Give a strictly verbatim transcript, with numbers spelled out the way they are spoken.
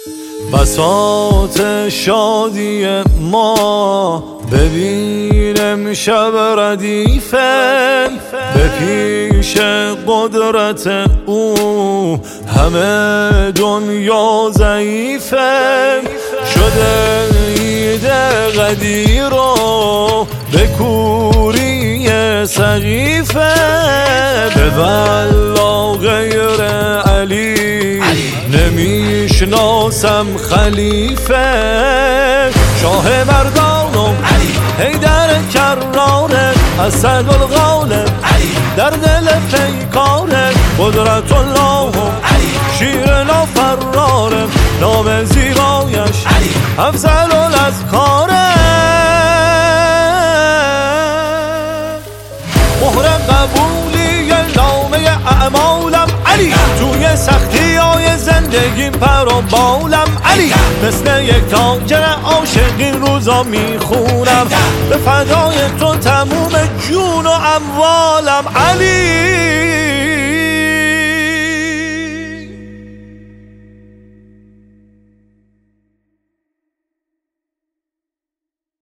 بساط شادی ما ببینم شب ردیفه، به پیش قدرت او همه دنیا ضعیفه. شده عید قدیر رو به کوری سقیفه، به والله غیر علی نمیشناسم خلیفه. شاه مردانم حیدر کراره، اسدالغالب در دل پیکاره، قدرت الله شیر نافراره، نام زیبایش افضل الاذکاره. مهر قبولی نامه اعمالم علی، توی سختی های زندگیم پر و بالم علی، مثل یک تاجر عاشق این روزا میخونم، به فدای تو تموم جون و اموالم علی.